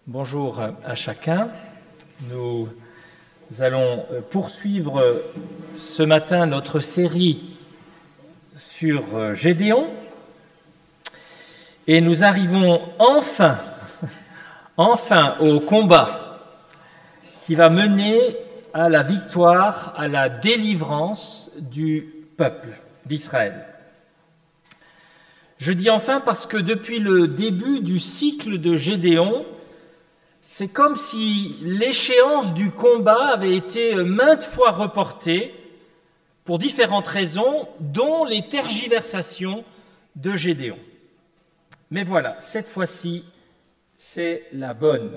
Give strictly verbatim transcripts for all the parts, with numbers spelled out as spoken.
Bonjour à chacun. Nous allons poursuivre ce matin notre série sur Gédéon et nous arrivons enfin, enfin au combat qui va mener à la victoire, à la délivrance du peuple d'Israël. Je dis enfin parce que depuis le début du cycle de Gédéon, c'est comme si l'échéance du combat avait été maintes fois reportée pour différentes raisons, dont les tergiversations de Gédéon. Mais voilà, cette fois-ci, c'est la bonne.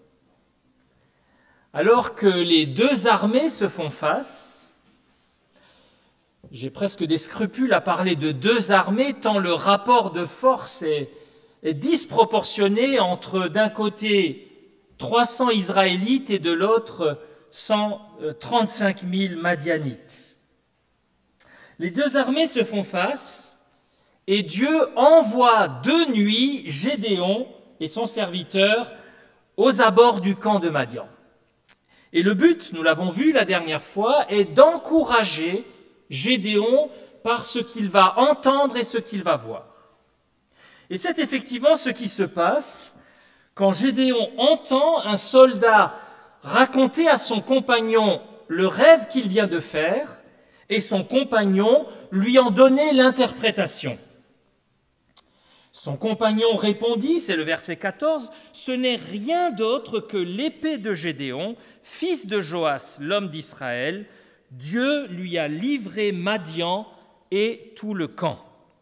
Alors que les deux armées se font face, j'ai presque des scrupules à parler de deux armées, tant le rapport de force est, est disproportionné entre, d'un côté, trois cents Israélites et de l'autre cent trente-cinq mille Madianites. Les deux armées se font face et Dieu envoie de nuit Gédéon et son serviteur aux abords du camp de Madian. Et le but, nous l'avons vu la dernière fois, est d'encourager Gédéon par ce qu'il va entendre et ce qu'il va voir. Et c'est effectivement ce qui se passe quand Gédéon entend un soldat raconter à son compagnon le rêve qu'il vient de faire et son compagnon lui en donner l'interprétation. Son compagnon répondit, c'est le verset quatorze, « Ce n'est rien d'autre que l'épée de Gédéon, fils de Joas, l'homme d'Israël. Dieu lui a livré Madian et tout le camp. »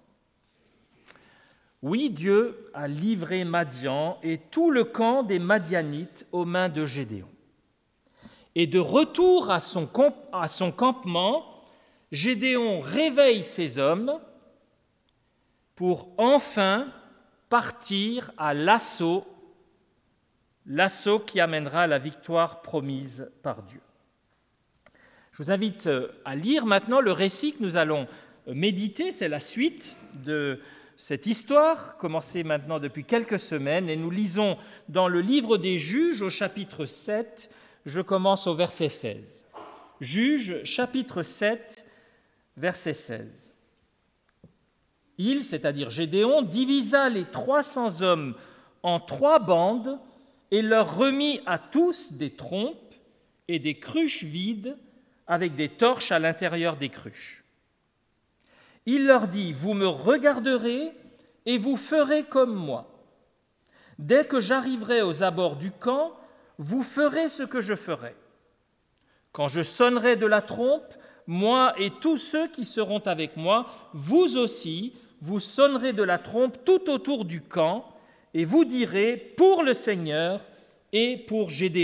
Oui, Dieu a livré Madian et tout le camp des Madianites aux mains de Gédéon. Et de retour à son, comp- à son campement, Gédéon réveille ses hommes pour enfin partir à l'assaut, l'assaut qui amènera la victoire promise par Dieu. Je vous invite à lire maintenant le récit que nous allons méditer, c'est la suite de cette histoire, commencée maintenant depuis quelques semaines, et nous lisons dans le livre des Juges au chapitre sept, je commence au verset seize. Juges, chapitre sept, verset seize. Il, c'est-à-dire Gédéon, divisa les trois cents hommes en trois bandes et leur remit à tous des trompes et des cruches vides avec des torches à l'intérieur des cruches. Il leur dit, « Vous me regarderez et vous ferez comme moi. Dès que j'arriverai aux abords du camp, vous ferez ce que je ferai. Quand je sonnerai de la trompe, moi et tous ceux qui seront avec moi, vous aussi, vous sonnerez de la trompe tout autour du camp, et vous direz, pour le Seigneur et pour Gédéon. »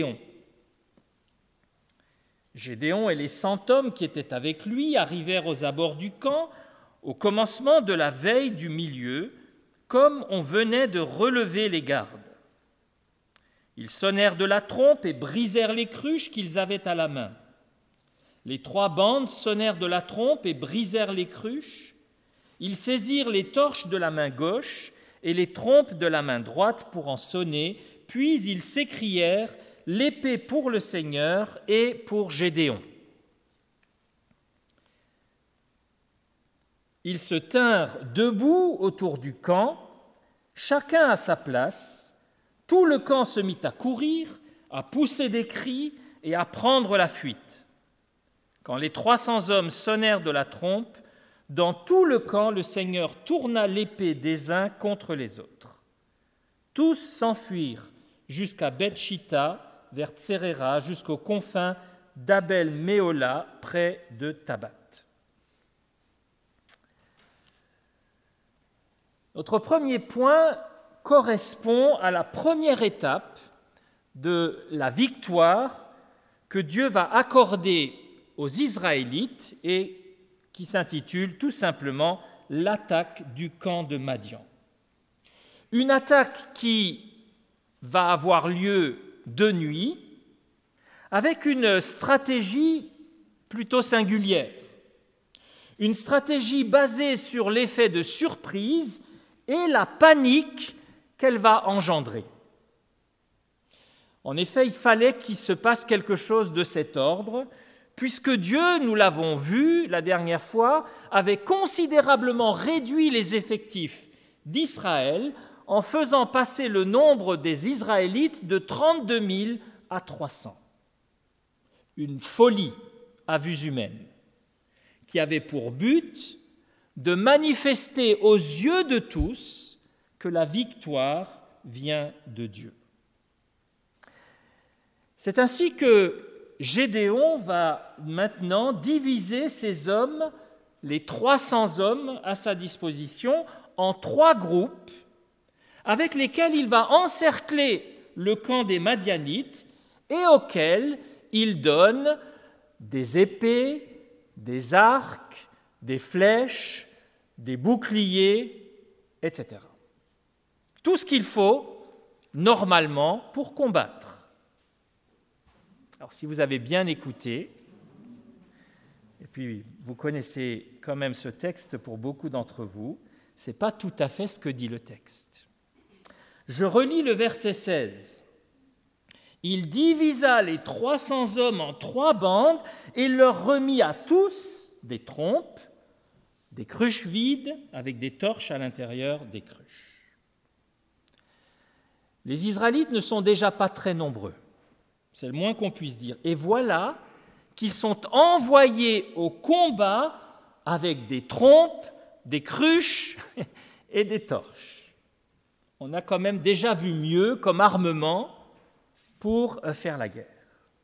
Gédéon et les cent hommes qui étaient avec lui arrivèrent aux abords du camp, au commencement de la veille du milieu, comme on venait de relever les gardes. Ils sonnèrent de la trompe et brisèrent les cruches qu'ils avaient à la main. Les trois bandes sonnèrent de la trompe et brisèrent les cruches. Ils saisirent les torches de la main gauche et les trompes de la main droite pour en sonner, puis ils s'écrièrent « L'épée pour le Seigneur et pour Gédéon ». Ils se tinrent debout autour du camp, chacun à sa place. Tout le camp se mit à courir, à pousser des cris et à prendre la fuite. Quand les trois cents hommes sonnèrent de la trompe, dans tout le camp, le Seigneur tourna l'épée des uns contre les autres. Tous s'enfuirent jusqu'à Beth-Shitta, vers Tseréra, jusqu'aux confins d'Abel-Méhola, près de Tabat. Notre premier point correspond à la première étape de la victoire que Dieu va accorder aux Israélites et qui s'intitule tout simplement « L'attaque du camp de Madian ». Une attaque qui va avoir lieu de nuit avec une stratégie plutôt singulière. Une stratégie basée sur l'effet de surprise et la panique qu'elle va engendrer. En effet, il fallait qu'il se passe quelque chose de cet ordre, puisque Dieu, nous l'avons vu la dernière fois, avait considérablement réduit les effectifs d'Israël en faisant passer le nombre des Israélites de trente-deux mille à trois cents. Une folie à vue humaine, qui avait pour but de manifester aux yeux de tous que la victoire vient de Dieu. C'est ainsi que Gédéon va maintenant diviser ses hommes, les trois cents hommes à sa disposition, en trois groupes avec lesquels il va encercler le camp des Madianites et auxquels il donne des épées, des arcs, des flèches, des boucliers, et cetera. Tout ce qu'il faut normalement pour combattre. Alors si vous avez bien écouté, et puis vous connaissez quand même ce texte pour beaucoup d'entre vous, ce n'est pas tout à fait ce que dit le texte. Je relis le verset seize. Il divisa les trois cents hommes en trois bandes et leur remit à tous des trompes, des cruches vides avec des torches à l'intérieur des cruches. Les Israélites ne sont déjà pas très nombreux, c'est le moins qu'on puisse dire. Et voilà qu'ils sont envoyés au combat avec des trompes, des cruches et des torches. On a quand même déjà vu mieux comme armement pour faire la guerre.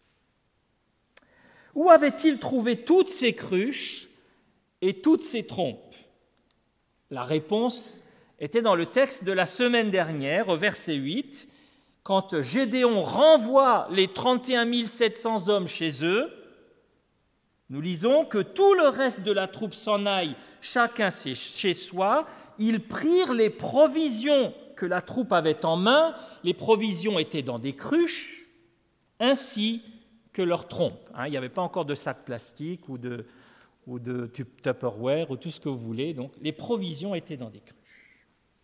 Où avait-il trouvé toutes ces cruches et toutes ces trompes ? La réponse était dans le texte de la semaine dernière, au verset huit, quand Gédéon renvoie les trente et un mille sept cents hommes chez eux. Nous lisons que tout le reste de la troupe s'en aille, chacun chez soi. Ils prirent les provisions que la troupe avait en main. Les provisions étaient dans des cruches, ainsi que leurs trompes. Hein, il n'y avait pas encore de sacs plastiques ou de, ou de Tupperware ou tout ce que vous voulez. Donc, les provisions étaient dans des cruches.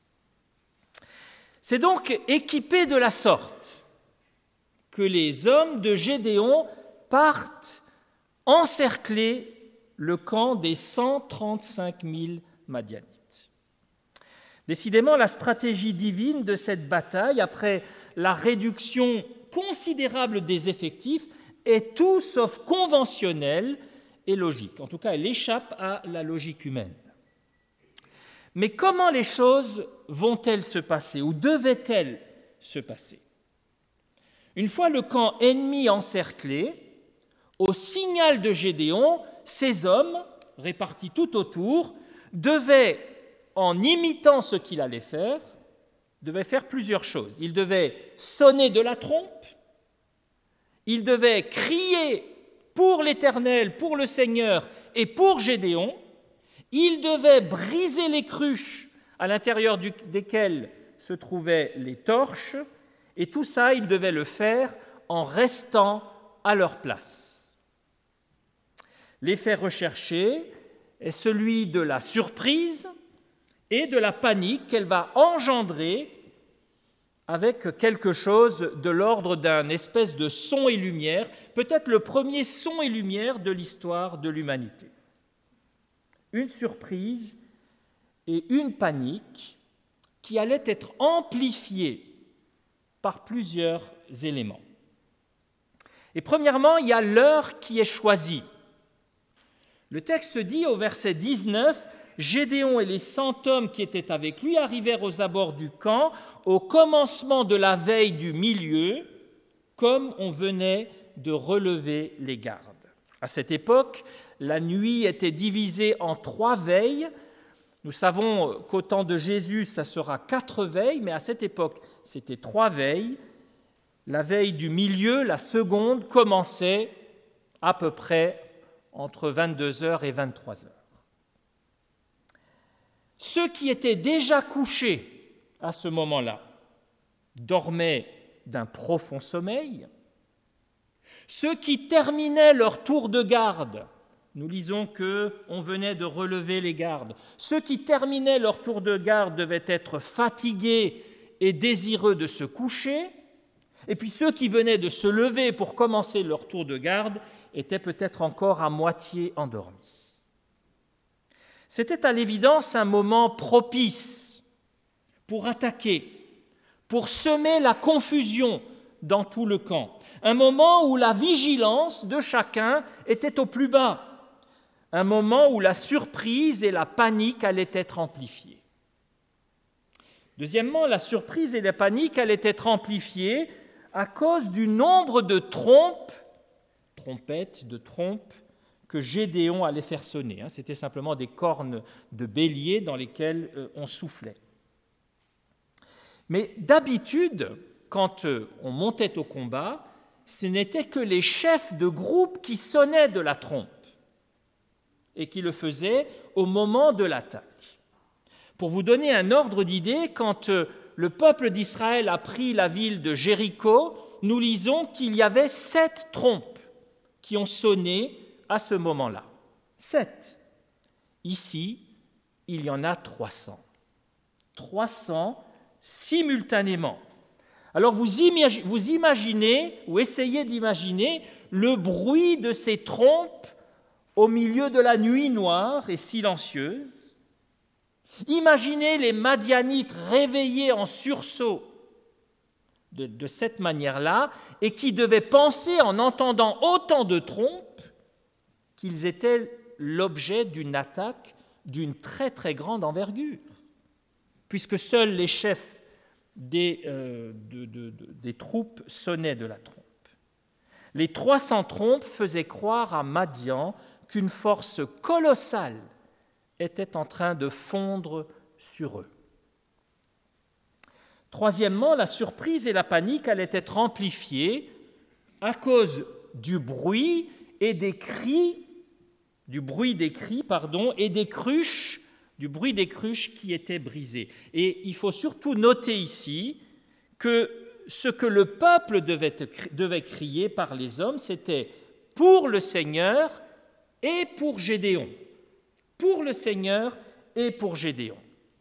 C'est donc équipés de la sorte que les hommes de Gédéon partent encercler le camp des cent trente-cinq mille Madianites. Décidément, la stratégie divine de cette bataille, après la réduction considérable des effectifs, est tout sauf conventionnelle et logique. En tout cas, elle échappe à la logique humaine. Mais comment les choses vont-elles se passer, ou devaient-elles se passer ? Une fois le camp ennemi encerclé, au signal de Gédéon, ces hommes, répartis tout autour, devaient, en imitant ce qu'il allait faire, devaient faire plusieurs choses. Ils devaient sonner de la trompe, ils devaient crier pour l'Éternel, pour le Seigneur et pour Gédéon, ils devaient briser les cruches à l'intérieur du, desquelles se trouvaient les torches, et tout ça, ils devaient le faire en restant à leur place. L'effet recherché est celui de la surprise et de la panique qu'elle va engendrer avec quelque chose de l'ordre d'un espèce de son et lumière, peut-être le premier son et lumière de l'histoire de l'humanité. Une surprise et une panique qui allaient être amplifiées par plusieurs éléments. Et premièrement, il y a l'heure qui est choisie. Le texte dit au verset dix-neuf, « Gédéon et les cent hommes qui étaient avec lui arrivèrent aux abords du camp au commencement de la veille du milieu, comme on venait de relever les gardes. » À cette époque, la nuit était divisée en trois veilles. Nous savons qu'au temps de Jésus, ça sera quatre veilles, mais à cette époque, c'était trois veilles. La veille du milieu, la seconde, commençait à peu près entre vingt-deux heures et vingt-trois heures. Ceux qui étaient déjà couchés à ce moment-là dormaient d'un profond sommeil. Ceux qui terminaient leur tour de garde, nous lisons qu'on venait de relever les gardes, ceux qui terminaient leur tour de garde devaient être fatigués et désireux de se coucher, Et puis ceux qui venaient de se lever pour commencer leur tour de garde étaient peut-être encore à moitié endormis. C'était à l'évidence un moment propice pour attaquer, pour semer la confusion dans tout le camp, un moment où la vigilance de chacun était au plus bas, un moment où la surprise et la panique allaient être amplifiées. Deuxièmement, la surprise et la panique allaient être amplifiées à cause du nombre de trompes, trompettes, de trompes, que Gédéon allait faire sonner. C'était simplement des cornes de bélier dans lesquelles on soufflait. Mais d'habitude, quand on montait au combat, ce n'étaient que les chefs de groupe qui sonnaient de la trompe et qui le faisaient au moment de l'attaque. Pour vous donner un ordre d'idée, quand le peuple d'Israël a pris la ville de Jéricho, nous lisons qu'il y avait sept trompes qui ont sonné à ce moment-là. Sept. Ici, il y en a trois cents. trois cents simultanément. Alors vous imaginez, vous imaginez ou essayez d'imaginer le bruit de ces trompes au milieu de la nuit noire et silencieuse. Imaginez les Madianites réveillés en sursaut de, de cette manière-là et qui devaient penser en entendant autant de trompes qu'ils étaient l'objet d'une attaque d'une très très grande envergure, puisque seuls les chefs des, euh, de, de, de, des troupes sonnaient de la trompe. Les trois cents trompes faisaient croire à Madian qu'une force colossale était en train de fondre sur eux. Troisièmement, la surprise et la panique allaient être amplifiées à cause du bruit et des cris, du bruit des cris, pardon, et des cruches, du bruit des cruches qui étaient brisées. Et il faut surtout noter ici que ce que le peuple devait, devait crier par les hommes, c'était pour le Seigneur et pour Gédéon. Pour le Seigneur et pour Gédéon.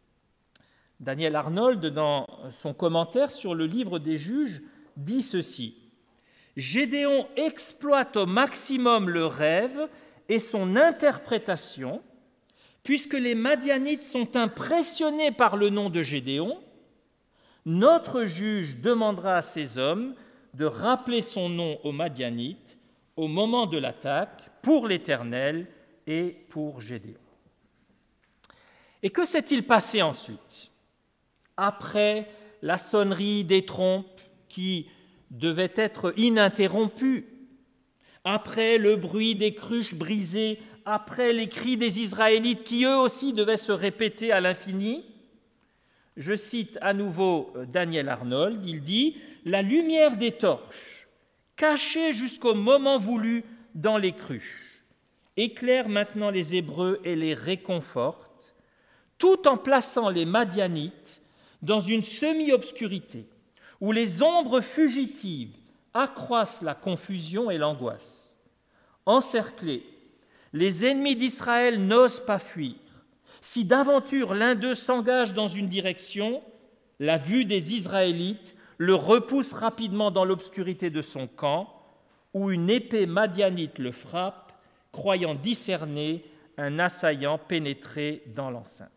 Daniel Arnold, dans son commentaire sur le livre des Juges, dit ceci: « Gédéon exploite au maximum le rêve et son interprétation, puisque les Madianites sont impressionnés par le nom de Gédéon. Notre juge demandera à ces hommes de rappeler son nom aux Madianites au moment de l'attaque pour l'Éternel et pour Gédéon. » Et que s'est-il passé ensuite? Après la sonnerie des trompes qui devait être ininterrompue, après le bruit des cruches brisées, après les cris des Israélites qui eux aussi devaient se répéter à l'infini, je cite à nouveau Daniel Arnold, il dit « La lumière des torches, cachée jusqu'au moment voulu dans les cruches, éclaire maintenant les Hébreux et les réconforte, tout en plaçant les Madianites dans une semi-obscurité où les ombres fugitives accroissent la confusion et l'angoisse. Encerclés, les ennemis d'Israël n'osent pas fuir. Si d'aventure l'un d'eux s'engage dans une direction, la vue des Israélites le repousse rapidement dans l'obscurité de son camp, où une épée madianite le frappe, croyant discerner un assaillant pénétré dans l'enceinte.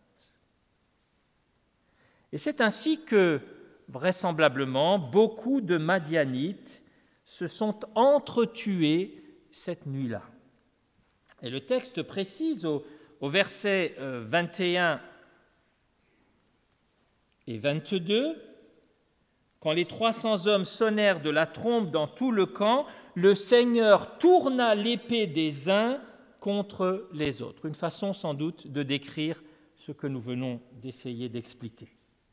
Et c'est ainsi que, vraisemblablement, beaucoup de Madianites se sont entretués cette nuit-là. Et le texte précise au, au verset vingt et un et vingt-deux, « Quand les trois cents hommes sonnèrent de la trompe dans tout le camp, le Seigneur tourna l'épée des uns contre les autres. » Une façon sans doute de décrire ce que nous venons d'essayer d'expliquer.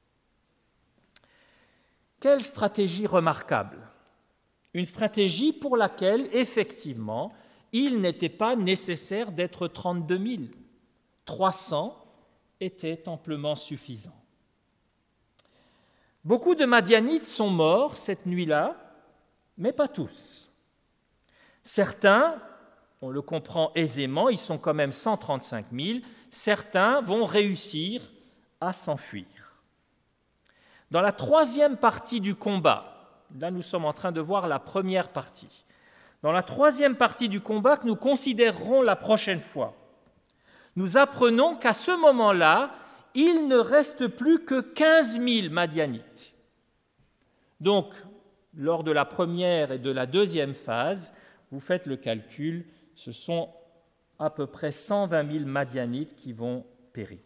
Quelle stratégie remarquable! Une stratégie pour laquelle, effectivement, il n'était pas nécessaire d'être trente-deux mille. trois cents étaient amplement suffisants. Beaucoup de Madianites sont morts cette nuit-là, mais pas tous. Certains, on le comprend aisément, ils sont quand même cent trente-cinq mille, certains vont réussir à s'enfuir. Dans la troisième partie du combat, Là, nous sommes en train de voir la première partie. Dans la troisième partie du combat que nous considérerons la prochaine fois, nous apprenons qu'à ce moment-là, il ne reste plus que quinze mille Madianites. Donc, lors de la première et de la deuxième phase, vous faites le calcul, ce sont à peu près cent vingt mille Madianites qui vont périr.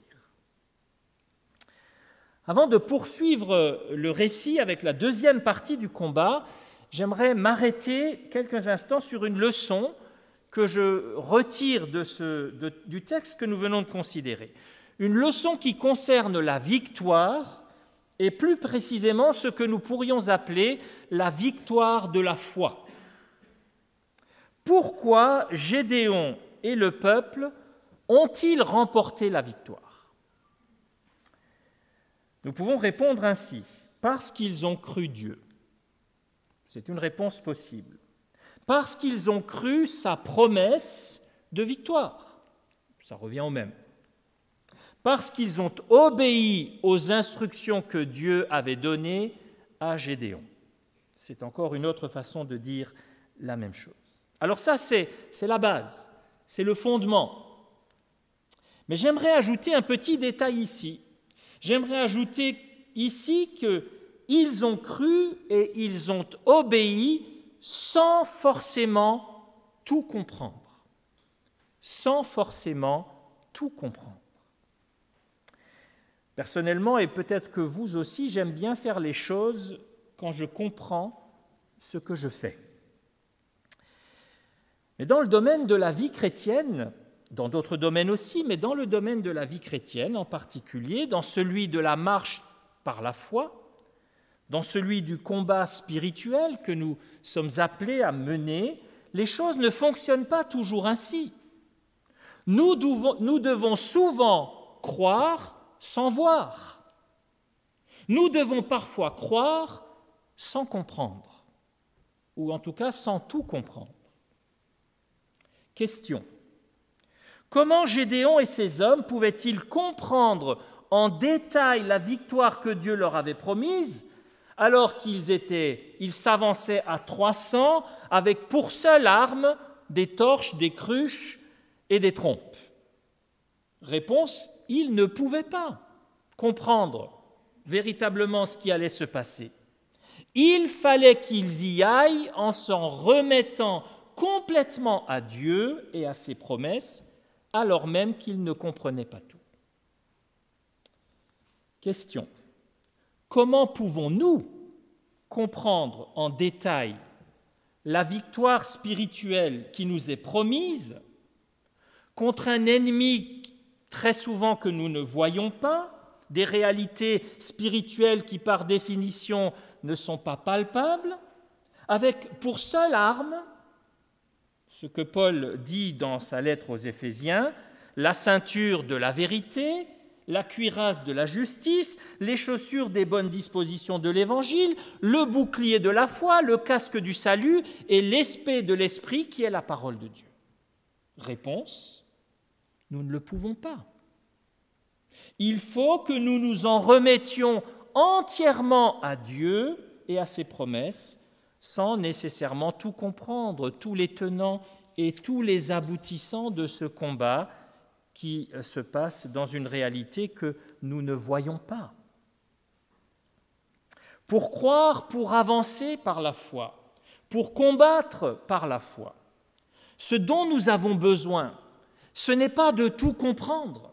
Avant de poursuivre le récit avec la deuxième partie du combat, j'aimerais m'arrêter quelques instants sur une leçon que je retire de ce, de, du texte que nous venons de considérer. Une leçon qui concerne la victoire et plus précisément ce que nous pourrions appeler la victoire de la foi. Pourquoi Gédéon et le peuple ont-ils remporté la victoire ? Nous pouvons répondre ainsi, parce qu'ils ont cru Dieu. C'est une réponse possible. Parce qu'ils ont cru sa promesse de victoire. Ça revient au même. Parce qu'ils ont obéi aux instructions que Dieu avait données à Gédéon. C'est encore une autre façon de dire la même chose. Alors ça, c'est, c'est la base, c'est le fondement. Mais j'aimerais ajouter un petit détail ici. J'aimerais ajouter ici qu'ils ont cru et ils ont obéi sans forcément tout comprendre. Sans forcément tout comprendre. Personnellement, et peut-être que vous aussi, j'aime bien faire les choses quand je comprends ce que je fais. Mais dans le domaine de la vie chrétienne, dans d'autres domaines aussi, mais dans le domaine de la vie chrétienne en particulier, dans celui de la marche par la foi, dans celui du combat spirituel que nous sommes appelés à mener, les choses ne fonctionnent pas toujours ainsi. Nous devons, nous devons souvent croire sans voir. Nous devons parfois croire sans comprendre, ou en tout cas sans tout comprendre. Question. Comment Gédéon et ses hommes pouvaient-ils comprendre en détail la victoire que Dieu leur avait promise, alors qu'ils étaient, ils s'avançaient à trois cents avec pour seule arme des torches, des cruches et des trompes? Réponse, ils ne pouvaient pas comprendre véritablement ce qui allait se passer. Il fallait qu'ils y aillent en s'en remettant complètement à Dieu et à ses promesses, alors même qu'ils ne comprenaient pas tout. Question. Comment pouvons-nous comprendre en détail la victoire spirituelle qui nous est promise contre un ennemi très souvent que nous ne voyons pas, des réalités spirituelles qui par définition ne sont pas palpables, avec pour seule arme ce que Paul dit dans sa lettre aux Éphésiens, la ceinture de la vérité, la cuirasse de la justice, les chaussures des bonnes dispositions de l'Évangile, le bouclier de la foi, le casque du salut et l'espée de l'Esprit qui est la parole de Dieu. Réponse, nous ne le pouvons pas. Il faut que nous nous en remettions entièrement à Dieu et à ses promesses, sans nécessairement tout comprendre, tous les tenants et tous les aboutissants de ce combat qui se passe dans une réalité que nous ne voyons pas. Pour croire, pour avancer par la foi, pour combattre par la foi, ce dont nous avons besoin, ce n'est pas de tout comprendre.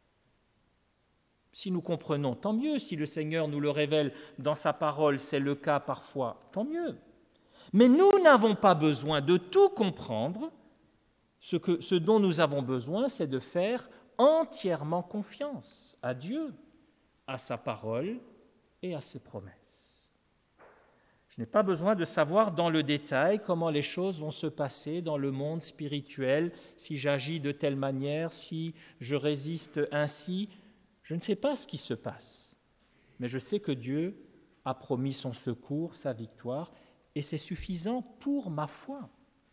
Si nous comprenons, tant mieux. Si le Seigneur nous le révèle dans sa parole, c'est le cas parfois, tant mieux. Mais nous n'avons pas besoin de tout comprendre. Ce, que, ce dont nous avons besoin, c'est de faire entièrement confiance à Dieu, à sa parole et à ses promesses. Je n'ai pas besoin de savoir dans le détail comment les choses vont se passer dans le monde spirituel, si j'agis de telle manière, si je résiste ainsi. Je ne sais pas ce qui se passe, mais je sais que Dieu a promis son secours, sa victoire, et c'est suffisant pour ma foi.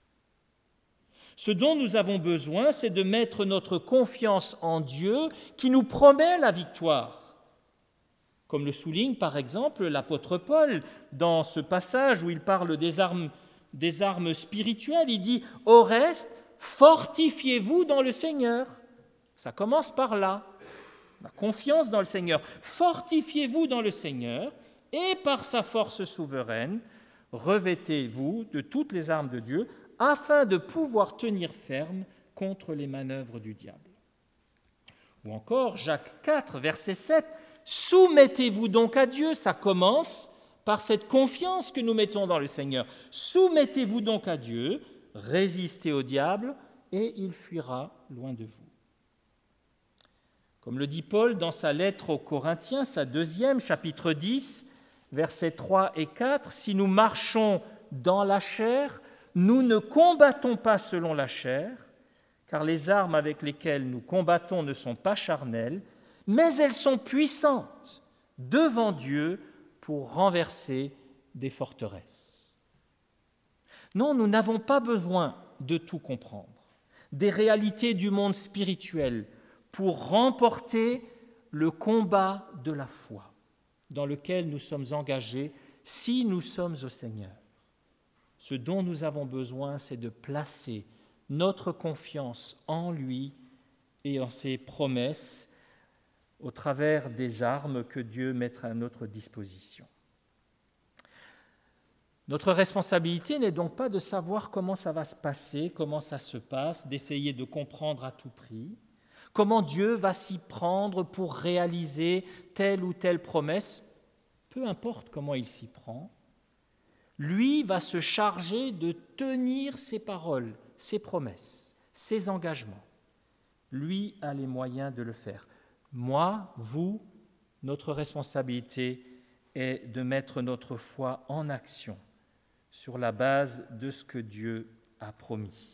Ce dont nous avons besoin, c'est de mettre notre confiance en Dieu qui nous promet la victoire. comme le souligne par exemple l'apôtre Paul dans ce passage où il parle des armes, des armes spirituelles. Il dit « Au reste, fortifiez-vous dans le Seigneur ». Ça commence par là, la confiance dans le Seigneur. Fortifiez-vous dans le Seigneur et par sa force souveraine, revêtez-vous de toutes les armes de Dieu afin de pouvoir tenir ferme contre les manœuvres du diable. Ou encore Jacques quatre, verset sept, « Soumettez-vous donc à Dieu », ça commence par cette confiance que nous mettons dans le Seigneur. « Soumettez-vous donc à Dieu, résistez au diable et il fuira loin de vous. » Comme le dit Paul dans sa lettre aux Corinthiens, sa deuxième, chapitre dix, versets trois et quatre, « Si nous marchons dans la chair, nous ne combattons pas selon la chair, car les armes avec lesquelles nous combattons ne sont pas charnelles, mais elles sont puissantes devant Dieu pour renverser des forteresses. » Non, nous n'avons pas besoin de tout comprendre, des réalités du monde spirituel, pour remporter le combat de la foi dans lequel nous sommes engagés si nous sommes au Seigneur. Ce dont nous avons besoin, c'est de placer notre confiance en lui et en ses promesses au travers des armes que Dieu met à notre disposition. Notre responsabilité n'est donc pas de savoir comment ça va se passer, comment ça se passe, d'essayer de comprendre à tout prix, comment Dieu va s'y prendre pour réaliser telle ou telle promesse, peu importe comment il s'y prend, lui va se charger de tenir ses paroles, ses promesses, ses engagements. Lui a les moyens de le faire. Moi, vous, notre responsabilité est de mettre notre foi en action sur la base de ce que Dieu a promis.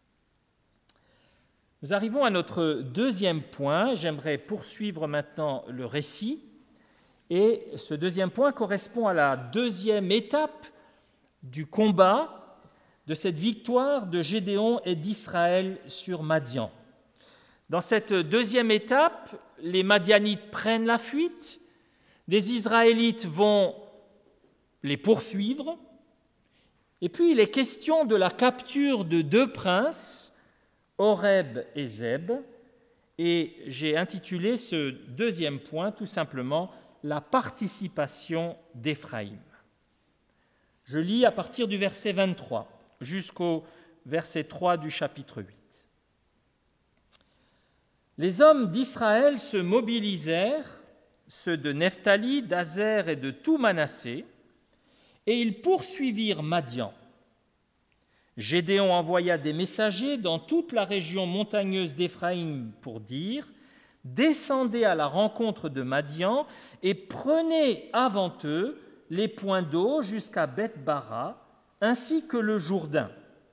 Nous arrivons à notre deuxième point. J'aimerais poursuivre maintenant le récit. Et ce deuxième point correspond à la deuxième étape du combat, de cette victoire de Gédéon et d'Israël sur Madian. Dans cette deuxième étape, les Madianites prennent la fuite, les Israélites vont les poursuivre, et puis il est question de la capture de deux princes, Oreb et Zeb, et j'ai intitulé ce deuxième point tout simplement « La participation d'Éphraïm ». Je lis à partir du verset vingt-trois jusqu'au verset trois du chapitre huit. Les hommes d'Israël se mobilisèrent, ceux de Nephtali, d'Azer et de tout Manassé, et ils poursuivirent Madian. Gédéon envoya des messagers dans toute la région montagneuse d'Éphraïm pour dire « Descendez à la rencontre de Madian et prenez avant eux les points d'eau jusqu'à Beth-Bara, ainsi que le Jourdain. »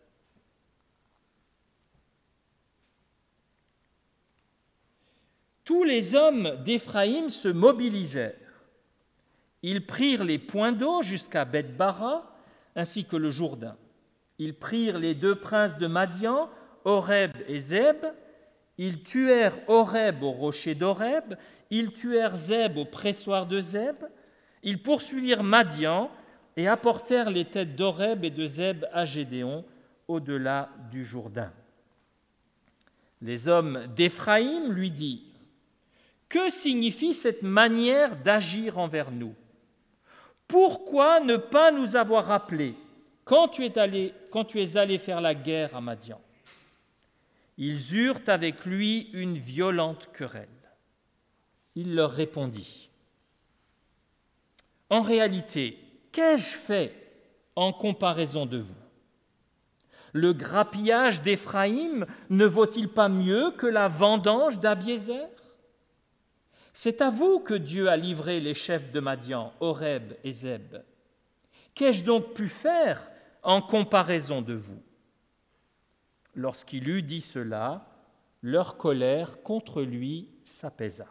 Tous les hommes d'Éphraïm se mobilisèrent. Ils prirent les points d'eau jusqu'à Beth-Bara, ainsi que le Jourdain. Ils prirent les deux princes de Madian, Oreb et Zeb. Ils tuèrent Oreb au rocher d'Oreb. Ils tuèrent Zeb au pressoir de Zeb. Ils poursuivirent Madian et apportèrent les têtes d'Oreb et de Zeb à Gédéon, au-delà du Jourdain. Les hommes d'Éphraïm lui dirent « Que signifie cette manière d'agir envers nous ? Pourquoi ne pas nous avoir rappelés quand tu es allé, quand tu es allé faire la guerre à Madian ?» Ils eurent avec lui une violente querelle. Il leur répondit « En réalité, qu'ai-je fait en comparaison de vous ? Le grappillage d'Éphraïm ne vaut-il pas mieux que la vendange d'Abiézer ? C'est à vous que Dieu a livré les chefs de Madian, Oreb et Zeb. Qu'ai-je donc pu faire en comparaison de vous ? » Lorsqu'il eut dit cela, leur colère contre lui s'apaisa.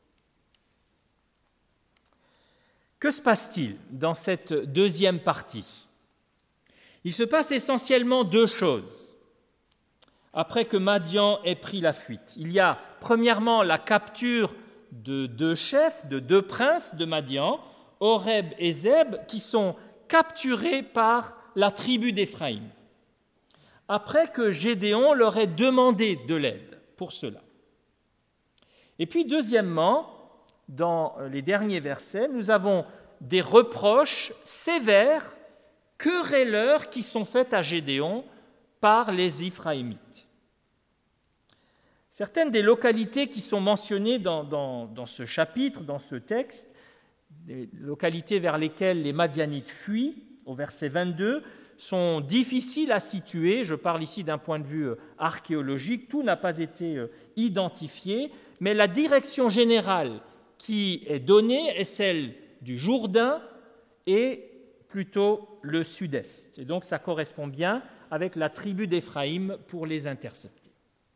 Que se passe-t-il dans cette deuxième partie ? Il se passe essentiellement deux choses. Après que Madian ait pris la fuite, il y a premièrement la capture de deux chefs, de deux princes de Madian, Oreb et Zeb, qui sont capturés par la tribu d'Éphraïm, après que Gédéon leur ait demandé de l'aide pour cela. Et puis, deuxièmement, dans les derniers versets, nous avons des reproches sévères, querelleurs, qui sont faits à Gédéon par les Éphraïmites. Certaines des localités qui sont mentionnées dans, dans, dans ce chapitre, dans ce texte, des localités vers lesquelles les Madianites fuient, au verset vingt-deux, sont difficiles à situer. Je parle ici d'un point de vue archéologique, tout n'a pas été identifié, mais la direction générale qui est donnée est celle du Jourdain et plutôt le sud-est. Et donc ça correspond bien avec la tribu d'Éphraïm pour les intercepter.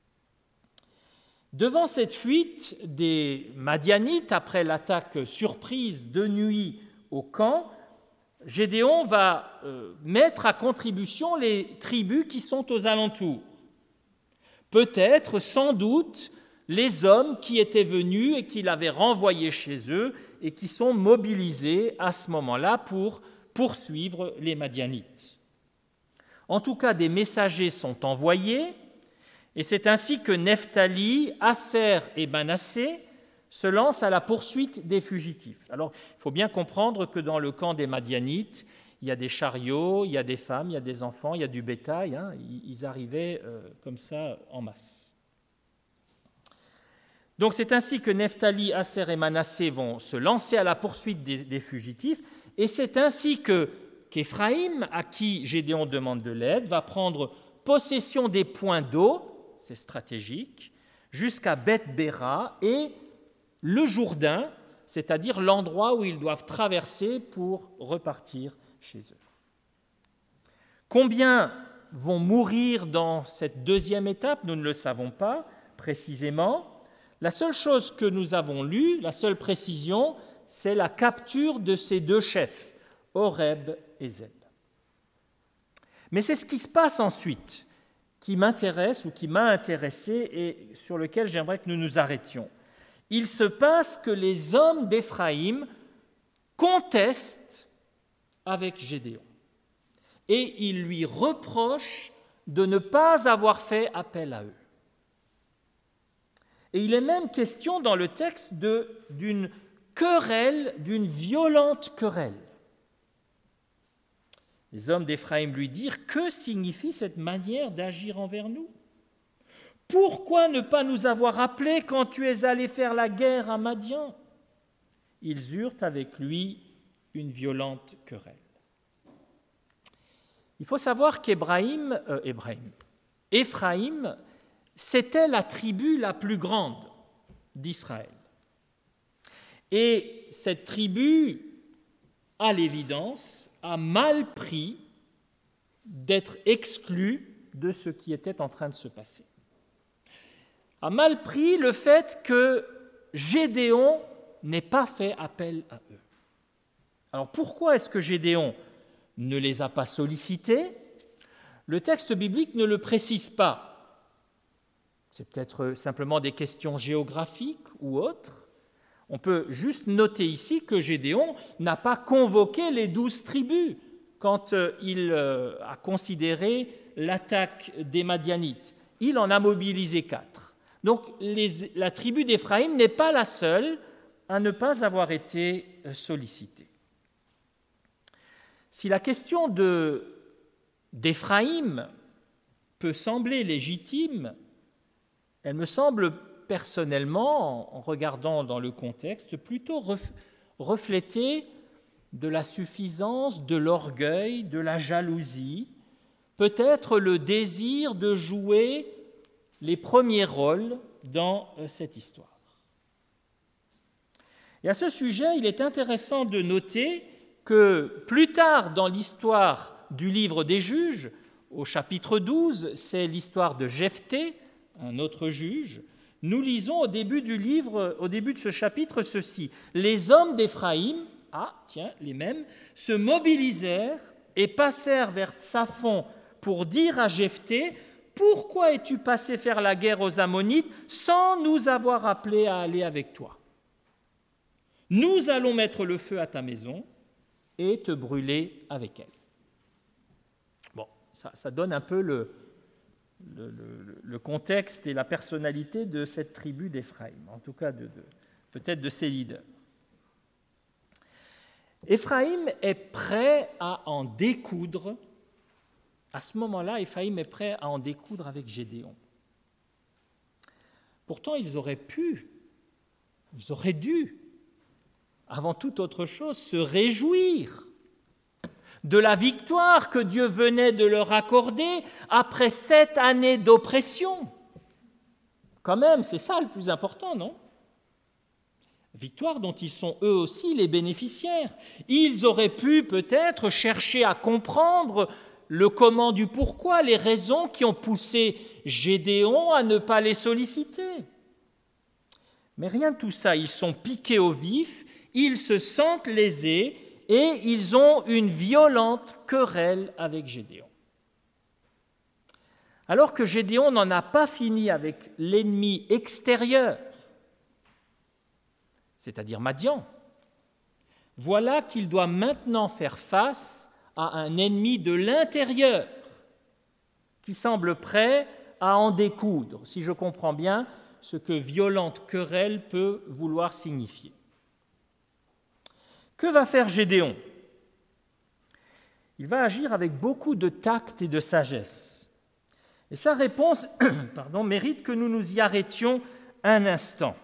Devant cette fuite des Madianites, après l'attaque surprise de nuit au camp, Gédéon va euh, mettre à contribution les tribus qui sont aux alentours. Peut-être, sans doute, les hommes qui étaient venus et qu'il avait renvoyés chez eux et qui sont mobilisés à ce moment-là pour poursuivre les Madianites. En tout cas, des messagers sont envoyés, et c'est ainsi que Nephtali, Aser et Manassé se lancent à la poursuite des fugitifs. Alors, il faut bien comprendre que dans le camp des Madianites, il y a des chariots, il y a des femmes, il y a des enfants, il y a du bétail. Hein, ils arrivaient euh, comme ça en masse. Donc, c'est ainsi que Nephtali, Aser et Manassé vont se lancer à la poursuite des, des fugitifs, et c'est ainsi que qu'Éphraïm, à qui Gédéon demande de l'aide, va prendre possession des points d'eau, c'est stratégique, jusqu'à Beth-Béra et le Jourdain, c'est-à-dire l'endroit où ils doivent traverser pour repartir chez eux. Combien vont mourir dans cette deuxième étape? Nous ne le savons pas précisément. La seule chose que nous avons lue, la seule précision, c'est la capture de ces deux chefs, Oreb et Zeb. Mais c'est ce qui se passe ensuite qui m'intéresse ou qui m'a intéressé et sur lequel j'aimerais que nous nous arrêtions. Il se passe que les hommes d'Éphraïm contestent avec Gédéon et ils lui reprochent de ne pas avoir fait appel à eux. Et il est même question dans le texte de, d'une querelle, d'une violente querelle. Les hommes d'Éphraïm lui dirent « Que signifie cette manière d'agir envers nous ? Pourquoi ne pas nous avoir appelés quand tu es allé faire la guerre à Madian ?» Ils eurent avec lui une violente querelle. Il faut savoir qu'Éphraïm, euh, Éphraïm, Éphraïm, c'était la tribu la plus grande d'Israël. Et cette tribu, à l'évidence, a mal pris d'être exclue de ce qui était en train de se passer. A mal pris le fait que Gédéon n'ait pas fait appel à eux. Alors pourquoi est-ce que Gédéon ne les a pas sollicités ? Le texte biblique ne le précise pas. C'est peut-être simplement des questions géographiques ou autres. On peut juste noter ici que Gédéon n'a pas convoqué les douze tribus quand il a considéré l'attaque des Madianites. Il en a mobilisé quatre. Donc les, la tribu d'Éphraïm n'est pas la seule à ne pas avoir été sollicitée. Si la question de, d'Éphraïm peut sembler légitime, elle me semble personnellement, en regardant dans le contexte, plutôt refléter de la suffisance, de l'orgueil, de la jalousie, peut-être le désir de jouer les premiers rôles dans cette histoire. Et à ce sujet, il est intéressant de noter que plus tard dans l'histoire du livre des juges, au chapitre douze, c'est l'histoire de Jephthé, un autre juge. Nous lisons au début du livre, au début de ce chapitre, ceci. Les hommes d'Éphraïm, ah tiens, les mêmes, se mobilisèrent et passèrent vers Tsaphon pour dire à Jephthé « Pourquoi es-tu passé faire la guerre aux Ammonites sans nous avoir appelés à aller avec toi ?» Nous allons mettre le feu à ta maison et te brûler avec elle. » Bon, ça, ça donne un peu le, le, le, le contexte et la personnalité de cette tribu d'Éphraïm, en tout cas de, de, peut-être de ses leaders. Éphraïm est prêt à en découdre. À ce moment-là, Éphraïm est prêt à en découdre avec Gédéon. Pourtant, ils auraient pu, ils auraient dû, avant toute autre chose, se réjouir de la victoire que Dieu venait de leur accorder après sept années d'oppression. Quand même, c'est ça le plus important, non ? Victoire dont ils sont eux aussi les bénéficiaires. Ils auraient pu peut-être chercher à comprendre le comment du pourquoi, les raisons qui ont poussé Gédéon à ne pas les solliciter. Mais rien de tout ça, ils sont piqués au vif, ils se sentent lésés et ils ont une violente querelle avec Gédéon. Alors que Gédéon n'en a pas fini avec l'ennemi extérieur, c'est-à-dire Madian, voilà qu'il doit maintenant faire face à un ennemi de l'intérieur qui semble prêt à en découdre, si je comprends bien ce que violente querelle peut vouloir signifier. Que va faire Gédéon ? Il va agir avec beaucoup de tact et de sagesse. Et sa réponse pardon, mérite que nous nous y arrêtions un instant.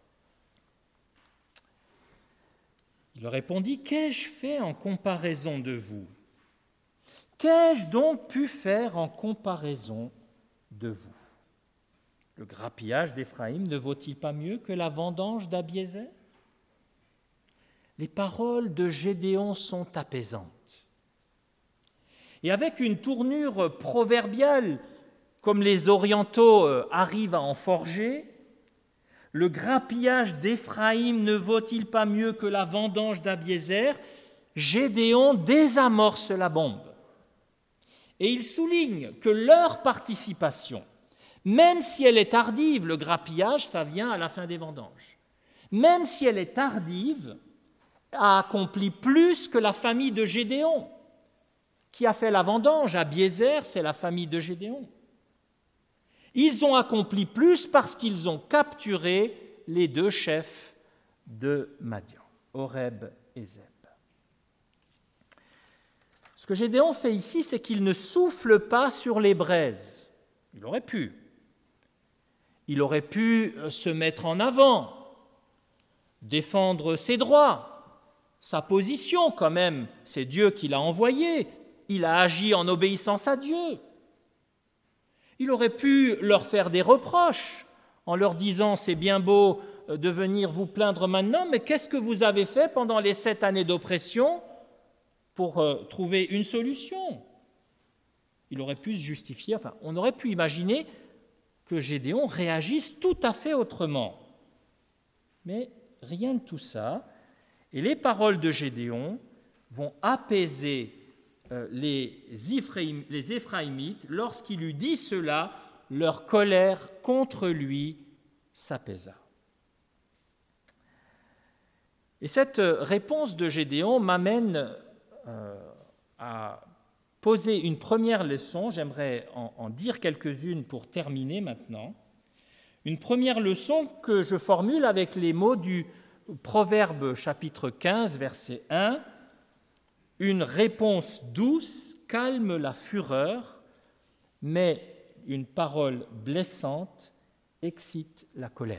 Il leur répondit « Qu'ai-je fait en comparaison de vous ? Qu'ai-je donc pu faire en comparaison de vous ? Le grappillage d'Éphraïm ne vaut-il pas mieux que la vendange d'Abiézer ? Les paroles de Gédéon sont apaisantes. Et avec une tournure proverbiale, comme les orientaux arrivent à en forger, le grappillage d'Éphraïm ne vaut-il pas mieux que la vendange d'Abiézer ? Gédéon désamorce la bombe. Et il souligne que leur participation, même si elle est tardive, le grappillage, ça vient à la fin des vendanges, même si elle est tardive, a accompli plus que la famille de Gédéon, qui a fait la vendange. Abiézer, c'est la famille de Gédéon. Ils ont accompli plus parce qu'ils ont capturé les deux chefs de Madian, Oreb et Zeb. Ce que Gédéon fait ici, c'est qu'il ne souffle pas sur les braises. Il aurait pu. Il aurait pu se mettre en avant, défendre ses droits, sa position quand même. C'est Dieu qui l'a envoyé. Il a agi en obéissance à Dieu. Il aurait pu leur faire des reproches en leur disant « c'est bien beau de venir vous plaindre maintenant, mais qu'est-ce que vous avez fait pendant les sept années d'oppression pour euh, trouver une solution ?» Il aurait pu se justifier, enfin, on aurait pu imaginer que Gédéon réagisse tout à fait autrement. Mais rien de tout ça, et les paroles de Gédéon vont apaiser euh, les, Éphraïm, les Éphraïmites. Lorsqu'il eut dit cela, leur colère contre lui s'apaisa. Et cette réponse de Gédéon m'amène euh, à poser une première leçon. J'aimerais en, en dire quelques-unes pour terminer maintenant. Une première leçon que je formule avec les mots du Proverbe chapitre quinze, verset un. « Une réponse douce calme la fureur, mais une parole blessante excite la colère. »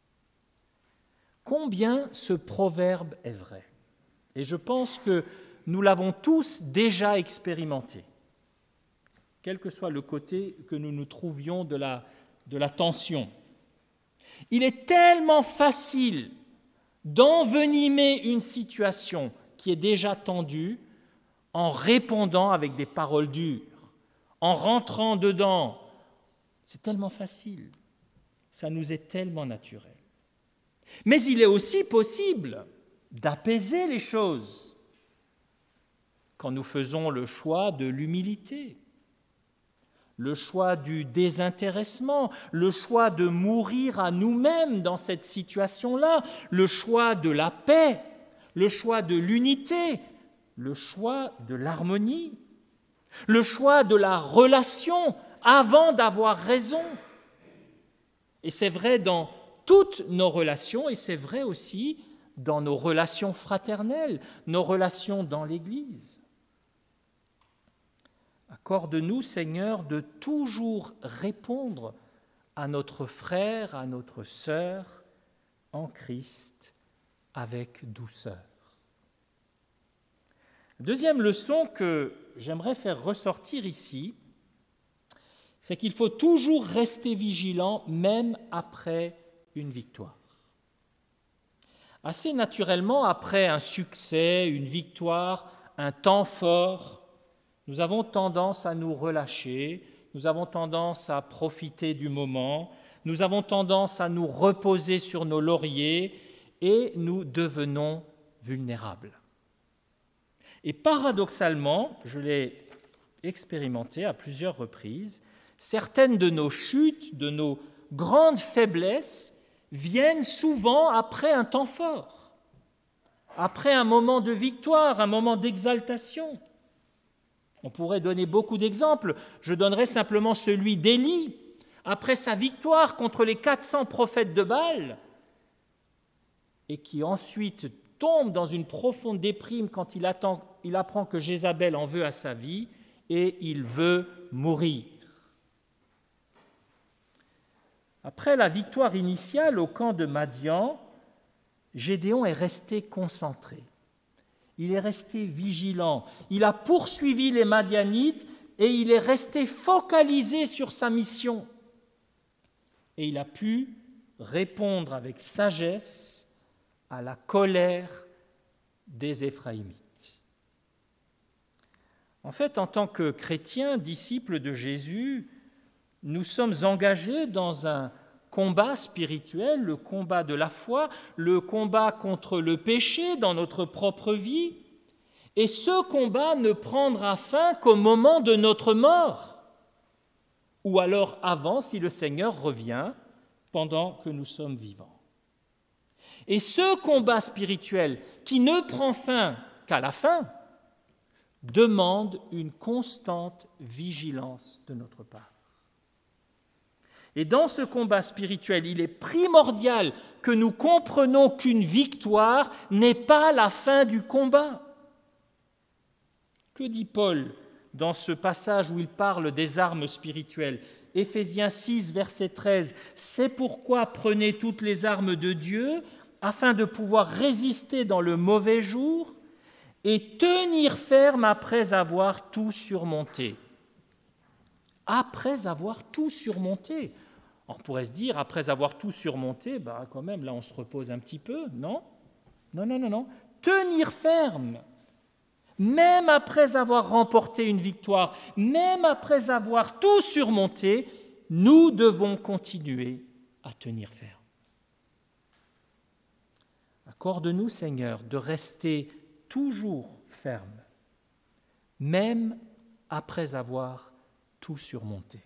Combien ce proverbe est vrai. Et je pense que nous l'avons tous déjà expérimenté, quel que soit le côté que nous nous trouvions de la, de la tension. Il est tellement facile d'envenimer une situation qui est déjà tendue en répondant avec des paroles dures, en rentrant dedans. C'est tellement facile, ça nous est tellement naturel. Mais il est aussi possible d'apaiser les choses quand nous faisons le choix de l'humilité, le choix du désintéressement, le choix de mourir à nous-mêmes dans cette situation-là, le choix de la paix, le choix de l'unité, le choix de l'harmonie, le choix de la relation avant d'avoir raison. Et c'est vrai dans toutes nos relations, et c'est vrai aussi dans nos relations fraternelles, nos relations dans l'Église. Accorde-nous, Seigneur, de toujours répondre à notre frère, à notre sœur en Christ avec douceur. Deuxième leçon que j'aimerais faire ressortir ici, c'est qu'il faut toujours rester vigilant même après une victoire. Assez naturellement, après un succès, une victoire, un temps fort, nous avons tendance à nous relâcher, nous avons tendance à profiter du moment, nous avons tendance à nous reposer sur nos lauriers et nous devenons vulnérables. Et paradoxalement, je l'ai expérimenté à plusieurs reprises, certaines de nos chutes, de nos grandes faiblesses viennent souvent après un temps fort, après un moment de victoire, un moment d'exaltation. On pourrait donner beaucoup d'exemples. Je donnerai simplement celui d'Élie. Après sa victoire contre les quatre cents prophètes de Baal, et qui ensuite tombe dans une profonde déprime quand il, attend, il apprend que Jézabel en veut à sa vie, et il veut mourir. Après la victoire initiale au camp de Madian, Gédéon est resté concentré. Il est resté vigilant, il a poursuivi les Madianites et il est resté focalisé sur sa mission. Et il a pu répondre avec sagesse à la colère des Éphraïmites. En fait, en tant que chrétiens, disciples de Jésus, nous sommes engagés dans un combat spirituel, le combat de la foi, le combat contre le péché dans notre propre vie. Et ce combat ne prendra fin qu'au moment de notre mort, ou alors avant si le Seigneur revient pendant que nous sommes vivants. Et ce combat spirituel qui ne prend fin qu'à la fin demande une constante vigilance de notre part. Et dans ce combat spirituel, il est primordial que nous comprenions qu'une victoire n'est pas la fin du combat. Que dit Paul dans ce passage où il parle des armes spirituelles ? Éphésiens six, verset treize, « C'est pourquoi prenez toutes les armes de Dieu afin de pouvoir résister dans le mauvais jour et tenir ferme après avoir tout surmonté. » Après avoir tout surmonté. On pourrait se dire, après avoir tout surmonté, bah quand même, là, on se repose un petit peu, non ? Non, non, non, non. Tenir ferme, même après avoir remporté une victoire, même après avoir tout surmonté, nous devons continuer à tenir ferme. Accorde-nous, Seigneur, de rester toujours ferme, même après avoir tout surmonté.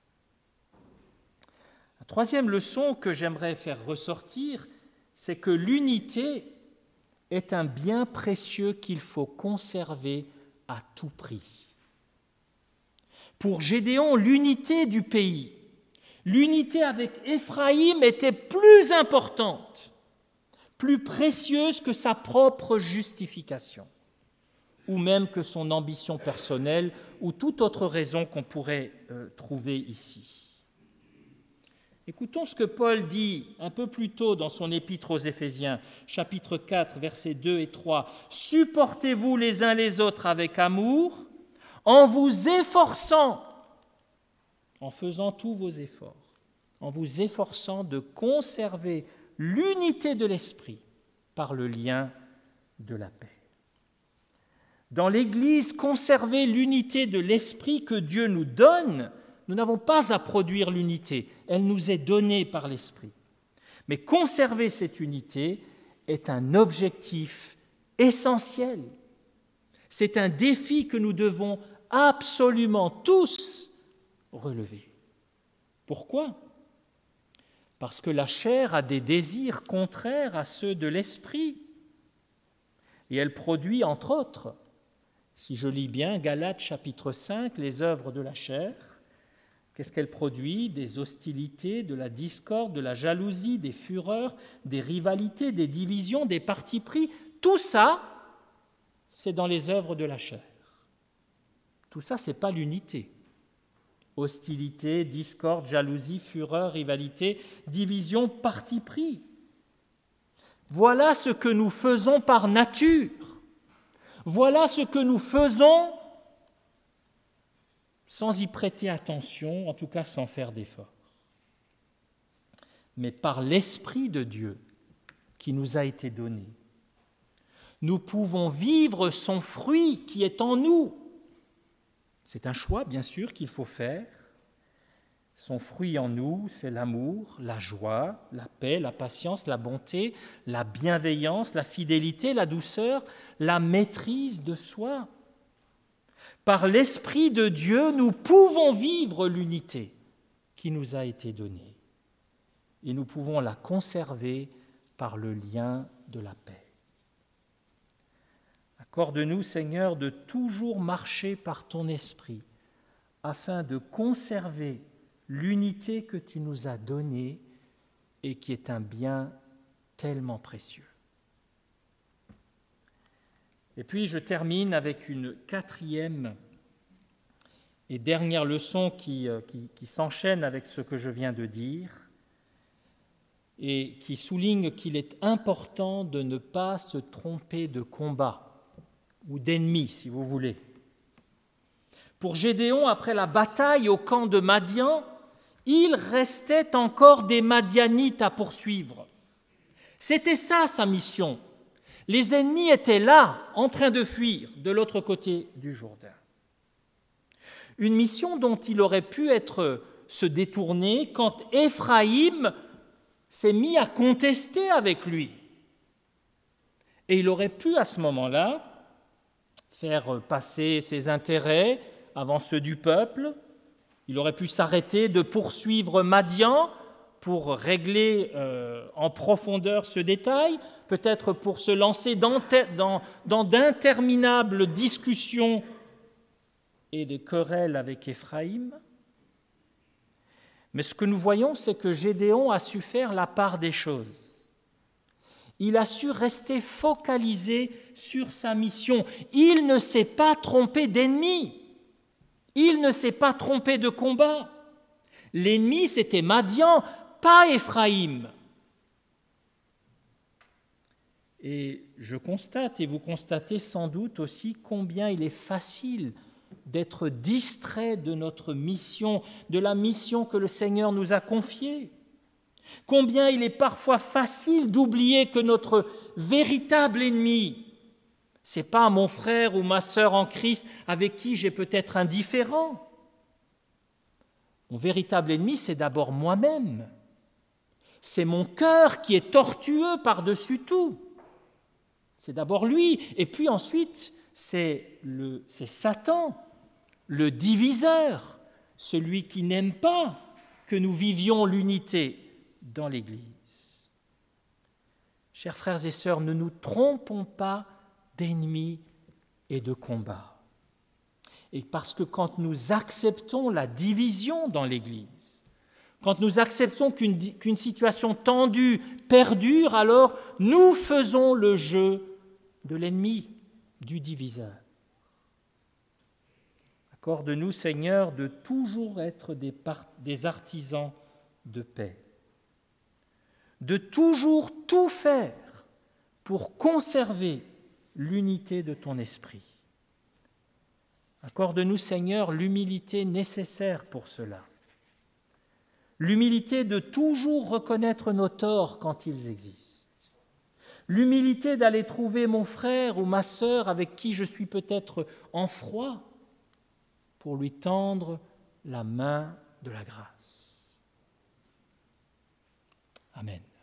La troisième leçon que j'aimerais faire ressortir, c'est que l'unité est un bien précieux qu'il faut conserver à tout prix. Pour Gédéon, l'unité du pays, l'unité avec Éphraïm était plus importante, plus précieuse que sa propre justification, ou même que son ambition personnelle, ou toute autre raison qu'on pourrait euh, trouver ici. Écoutons ce que Paul dit un peu plus tôt dans son épître aux Éphésiens, chapitre quatre, versets deux et trois. « Supportez-vous les uns les autres avec amour, en vous efforçant, en faisant tous vos efforts, en vous efforçant de conserver l'unité de l'esprit par le lien de la paix. » Dans l'Église, conserver l'unité de l'esprit que Dieu nous donne, nous n'avons pas à produire l'unité, elle nous est donnée par l'Esprit. Mais conserver cette unité est un objectif essentiel. C'est un défi que nous devons absolument tous relevée. Pourquoi ? Parce que la chair a des désirs contraires à ceux de l'esprit. Et elle produit, entre autres, si je lis bien Galates chapitre cinq, les œuvres de la chair, qu'est-ce qu'elle produit ? Des hostilités, de la discorde, de la jalousie, des fureurs, des rivalités, des divisions, des partis pris. Tout ça, c'est dans les œuvres de la chair. Tout ça, ce n'est pas l'unité. Hostilité, discorde, jalousie, fureur, rivalité, division, parti pris. Voilà ce que nous faisons par nature. Voilà ce que nous faisons sans y prêter attention, en tout cas sans faire d'effort. Mais par l'Esprit de Dieu qui nous a été donné, nous pouvons vivre son fruit qui est en nous. C'est un choix, bien sûr, qu'il faut faire. Son fruit en nous, c'est l'amour, la joie, la paix, la patience, la bonté, la bienveillance, la fidélité, la douceur, la maîtrise de soi. Par l'Esprit de Dieu, nous pouvons vivre l'unité qui nous a été donnée. Et nous pouvons la conserver par le lien de la paix. Accorde-nous, Seigneur, de toujours marcher par ton esprit, afin de conserver l'unité que tu nous as donnée et qui est un bien tellement précieux. Et puis je termine avec une quatrième et dernière leçon qui, qui, qui s'enchaîne avec ce que je viens de dire et qui souligne qu'il est important de ne pas se tromper de combat ou d'ennemi, si vous voulez. Pour Gédéon, après la bataille au camp de Madian, il restait encore des Madianites à poursuivre. C'était ça sa mission. Les ennemis étaient là, en train de fuir de l'autre côté du Jourdain. Une mission dont il aurait pu être se détourner quand Éphraïm s'est mis à contester avec lui. Et il aurait pu à ce moment-là faire passer ses intérêts avant ceux du peuple. Il aurait pu s'arrêter de poursuivre Madian pour régler euh, en profondeur ce détail, peut-être pour se lancer dans, dans, dans d'interminables discussions et des querelles avec Éphraïm. Mais ce que nous voyons, c'est que Gédéon a su faire la part des choses. Il a su rester focalisé sur sa mission. Il ne s'est pas trompé d'ennemi. Il ne s'est pas trompé de combat. L'ennemi, c'était Madian, pas Éphraïm. Et je constate, et vous constatez sans doute aussi, combien il est facile d'être distrait de notre mission, de la mission que le Seigneur nous a confiée. Combien il est parfois facile d'oublier que notre véritable ennemi, ce n'est pas mon frère ou ma sœur en Christ avec qui j'ai peut-être indifférent. Mon véritable ennemi, c'est d'abord moi-même. C'est mon cœur qui est tortueux par-dessus tout. C'est d'abord lui, et puis ensuite, c'est, le, c'est Satan, le diviseur, celui qui n'aime pas que nous vivions l'unité dans l'Église. Chers frères et sœurs, ne nous trompons pas d'ennemis et de combats. Et parce que quand nous acceptons la division dans l'Église, quand nous acceptons qu'une, qu'une situation tendue perdure, alors nous faisons le jeu de l'ennemi, du diviseur. Accorde-nous, Seigneur, de toujours être des, part- des artisans de paix, de toujours tout faire pour conserver l'unité de ton esprit. Accorde-nous, Seigneur, l'humilité nécessaire pour cela. L'humilité de toujours reconnaître nos torts quand ils existent. L'humilité d'aller trouver mon frère ou ma sœur avec qui je suis peut-être en froid pour lui tendre la main de la grâce. Amen.